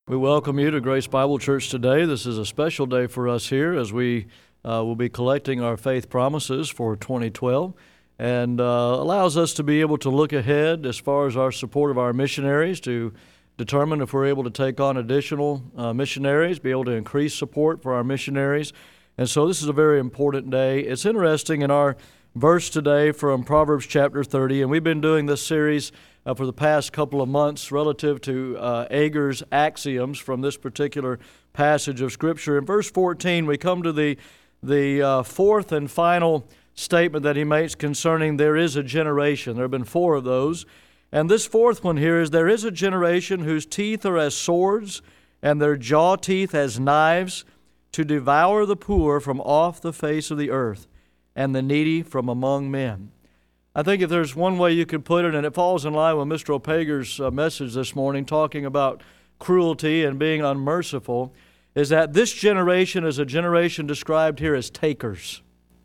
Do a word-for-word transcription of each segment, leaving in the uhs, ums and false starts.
We welcome you to Grace Bible Church today. This is a special day for us here as we uh, will be collecting our faith promises for twenty twelve, and uh, allows us to be able to look ahead as far as our support of our missionaries, to determine if we're able to take on additional uh, missionaries, be able to increase support for our missionaries. And so this is a very important day. It's interesting in our verse today from Proverbs chapter thirty, and we've been doing this series Uh, for the past couple of months relative to uh, Ager's axioms from this particular passage of Scripture. In verse fourteen, we come to the, the uh, fourth and final statement that he makes concerning there is a generation. There have been four of those. And this fourth one here is, there is a generation whose teeth are as swords and their jaw teeth as knives, to devour the poor from off the face of the earth and the needy from among men. I think if there's one way you could put it, and it falls in line with Mister Opager's uh, message this morning, talking about cruelty and being unmerciful, is that this generation is a generation described here as takers.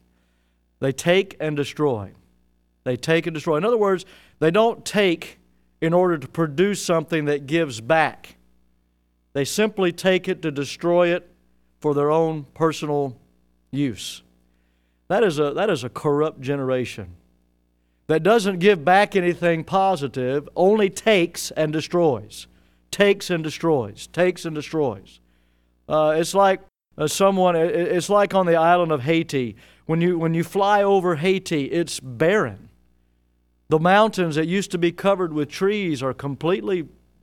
They take and destroy. They take and destroy. In other words, they don't take in order to produce something that gives back. They simply take it to destroy it for their own personal use. That is a, that is a corrupt generation that doesn't give back anything positive, only takes and destroys. Takes and destroys. Takes and destroys. Uh, it's like uh, someone, it's like on the island of Haiti. When you, when you fly over Haiti, it's barren. The mountains that used to be covered with trees are completely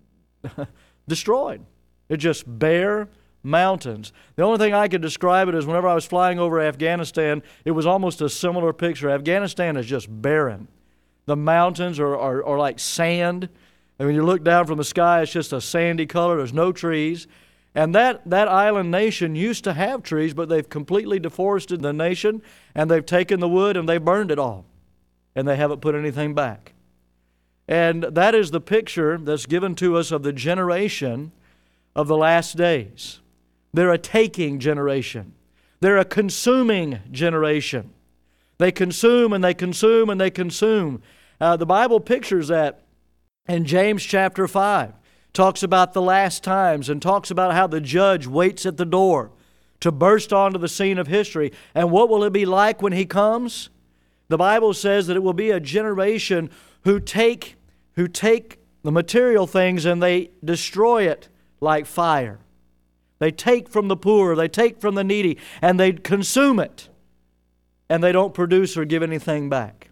destroyed. They're just bare mountains. The only thing I could describe it is whenever I was flying over Afghanistan, it was almost a similar picture. Afghanistan is just barren. The mountains are, are, are like sand. And when you look down from the sky, it's just a sandy color. There's no trees. And that, that island nation used to have trees, but they've completely deforested the nation, and they've taken the wood and they've burned it all. And they haven't put anything back. And that is the picture that's given to us of the generation of the last days. They're a taking generation. They're a consuming generation. They consume and they consume and they consume. Uh, the Bible pictures that in James chapter five. Talks about the last times and talks about how the judge waits at the door to burst onto the scene of history. And what will it be like when he comes? The Bible says that it will be a generation who take, who take the material things and they destroy it like fire. They take from the poor, they take from the needy, and they consume it. And they don't produce or give anything back.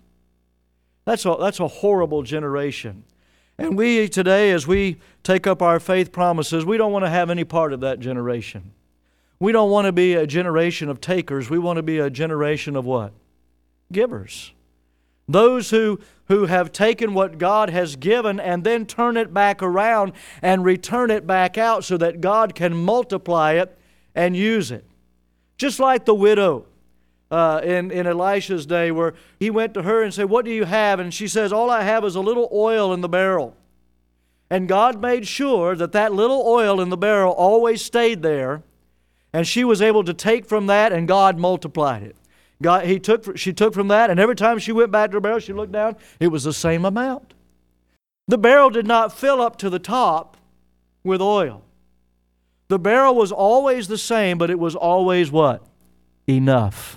That's a, that's a horrible generation. And we today, as we take up our faith promises, we don't want to have any part of that generation. We don't want to be a generation of takers. We want to be a generation of what? Givers. Those who, who have taken what God has given and then turn it back around and return it back out so that God can multiply it and use it. Just like the widow uh, in, in Elisha's day, where he went to her and said, "What do you have?" And she says, "All I have is a little oil in the barrel." And God made sure that that little oil in the barrel always stayed there, and she was able to take from that, and God multiplied it. God, he took, she took from that, and every time she went back to the barrel, she looked down, it was the same amount. The barrel did not fill up to the top with oil. The barrel was always the same, but it was always what? Enough.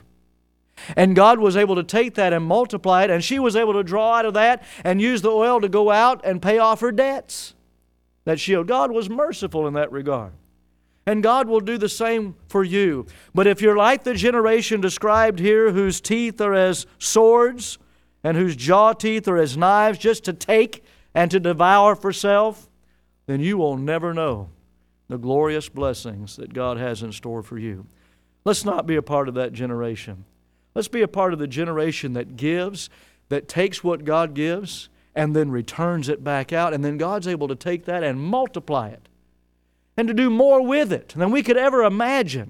And God was able to take that and multiply it, and she was able to draw out of that and use the oil to go out and pay off her debts that she owed. God was merciful in that regard. And God will do the same for you. But if you're like the generation described here, whose teeth are as swords and whose jaw teeth are as knives, just to take and to devour for self, then you will never know the glorious blessings that God has in store for you. Let's not be a part of that generation. Let's be a part of the generation that gives, that takes what God gives and then returns it back out. And then God's able to take that and multiply it, and to do more with it than we could ever imagine.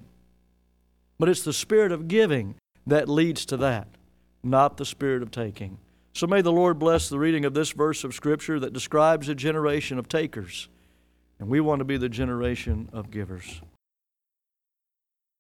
But it's the spirit of giving that leads to that, not the spirit of taking. So may the Lord bless the reading of this verse of Scripture that describes a generation of takers. And we want to be the generation of givers.